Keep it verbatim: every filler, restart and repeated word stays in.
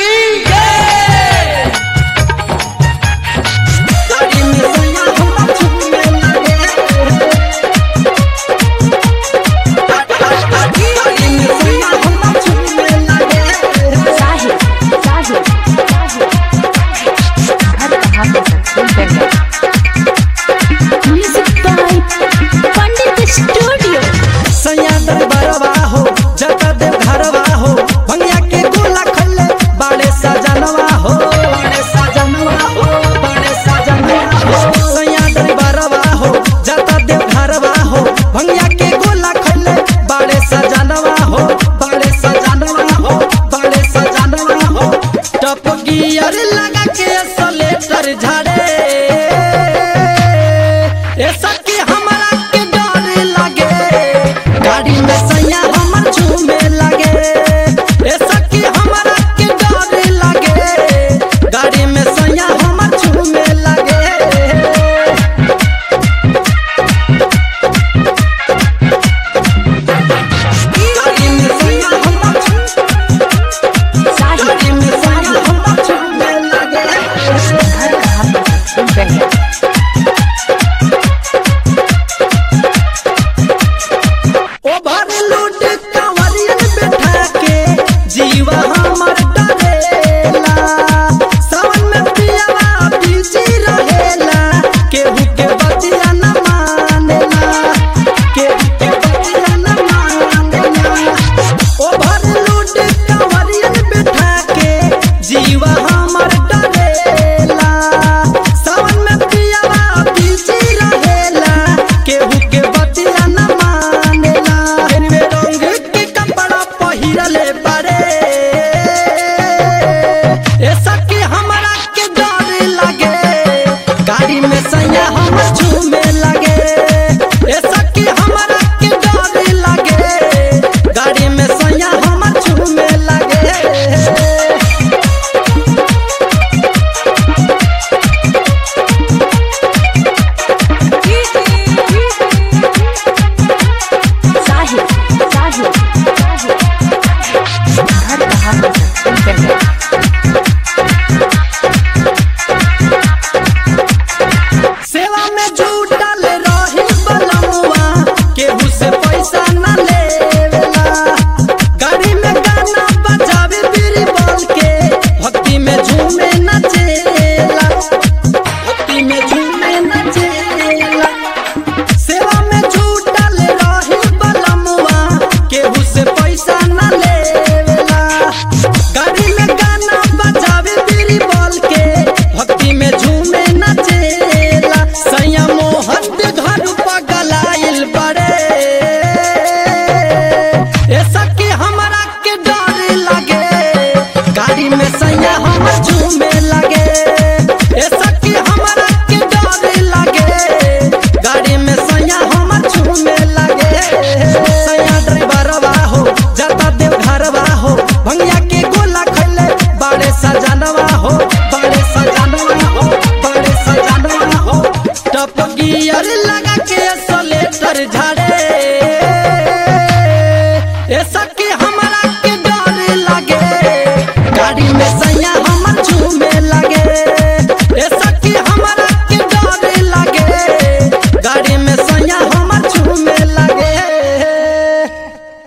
की लगा के सलेटर झाड़े ऐसा कि हमारा के डर लगे गाड़ी में सैया हमर झूमे लगे ऐसा कि हमारा के डर लगे गाड़ी में सैया हमर झूमे लगे गाड़ी में सैया हमर गाड़ी में सैया हमर झूमे लगे ओवरलोड कंवरियन बैठा के जीवा हमर डरेला सावन में पियावा बिजी रहेला केहू के बतिया न मानेला केहू के बतिया न मानेला ओवरलोड कंवरियन बैठा के जीवा हमर डरेला सावन में पियावा बिजी रहेला केहू के बतिया न मानेला एनवे रंग के कपड़ा पहिरले बारे ऐसा कि हमरा के डर लगे गाड़ी में सैया हमर झूमे लगे ऐसा कि हमरा के डर लगे गाड़ी में सैया हमर झूमे लगे सेवा में जुटल रही बलमुआ केहू से पैसा न लेवेला गाड़ी में गाना बजावे बीरी बोल के भक्ति में झूमे नचेला भक्ति में झूमे नचेला सेवा में जुटल रही बलमुआ केहू से पैसा न लेवेला गाड़ी में गाना बजावे बीरी बोल के भक्ति में झूमे नचेला सैया मोहन के घर पगलाइल बड़े ऐसा कि हमरा के डर लगे गाड़ी में सैया हमर झूमे लगे ऐसा कि हमरा के डर लगे गाड़ी में सैया हमर झूमे लगे सैया ड्राइवरवा हो जाता देव घरवा हो भंगिया के गोला खैले बड़े सजनवा हो बड़े सजनवा हो बड़े सजनवा हो टप गियर लगा के सलेटर झाड़े ऐसा कि